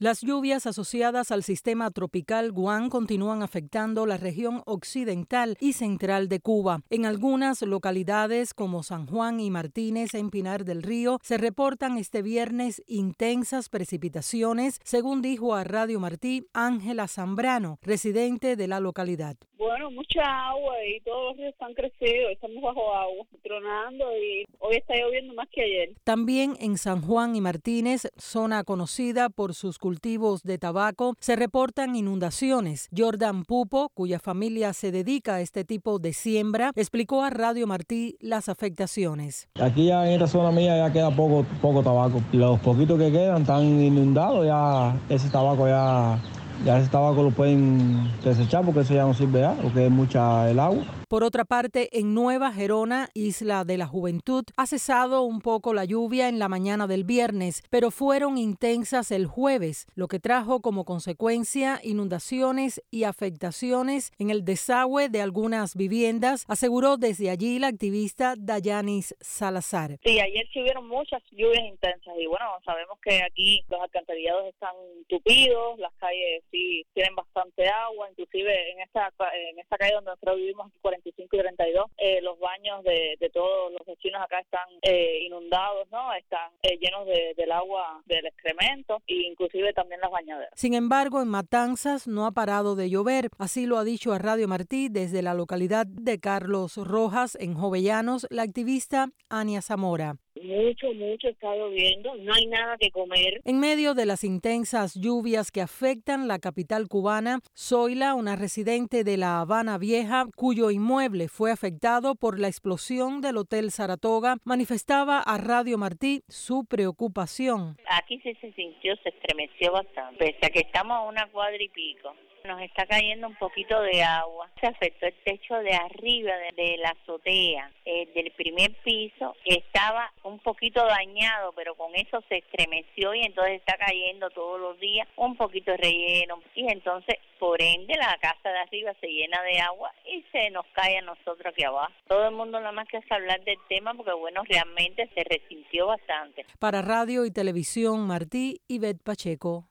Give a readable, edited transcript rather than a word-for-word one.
Las lluvias asociadas al sistema tropical Juan continúan afectando la región occidental y central de Cuba. En algunas localidades como San Juan y Martínez en Pinar del Río se reportan este viernes intensas precipitaciones, según dijo a Radio Martí Ángela Zambrano, residente de la localidad. Bueno, mucha agua y todos los ríos han crecido, estamos bajo agua, tronando y hoy está lloviendo más que ayer. También en San Juan y Martínez, zona conocida por sus cultivos de tabaco, se reportan inundaciones. Jordan Pupo, cuya familia se dedica a este tipo de siembra, explicó a Radio Martí las afectaciones. Aquí ya en esta zona mía ya queda poco tabaco. Los poquitos que quedan están inundados, ya ese tabaco lo pueden desechar porque eso ya no sirve ya, porque es mucha el agua. Por otra parte, en Nueva Gerona, Isla de la Juventud, ha cesado un poco la lluvia en la mañana del viernes, pero fueron intensas el jueves, lo que trajo como consecuencia inundaciones y afectaciones en el desagüe de algunas viviendas, aseguró desde allí la activista Dayanis Salazar. Sí, ayer sí hubieron muchas lluvias intensas y bueno, sabemos que aquí los alcantarillados están tupidos, las calles sí tienen bastante agua, inclusive en esta calle donde nosotros vivimos, 45 y 32, los baños de todos los vecinos acá están inundados, ¿no? Están llenos del agua del excremento e inclusive también las bañaderas. Sin embargo, en Matanzas no ha parado de llover, así lo ha dicho a Radio Martí desde la localidad de Carlos Rojas, en Jovellanos, la activista Ania Zamora. Mucho está lloviendo, no hay nada que comer. En medio de las intensas lluvias que afectan la capital cubana, Zoila, una residente de La Habana Vieja, cuyo inmueble fue afectado por la explosión del Hotel Saratoga, manifestaba a Radio Martí su preocupación. Aquí sí se sintió, se estremeció bastante, pese a que estamos a una cuadra y pico. Nos está cayendo un poquito de agua. Se afectó el techo de arriba de la azotea, del primer piso. Estaba un poquito dañado, pero con eso se estremeció y entonces está cayendo todos los días un poquito de relleno. Y entonces, por ende, la casa de arriba se llena de agua y se nos cae a nosotros aquí abajo. Todo el mundo nada más que hace hablar del tema porque, bueno, realmente se resintió bastante. Para Radio y Televisión Martí, Ivette Pacheco.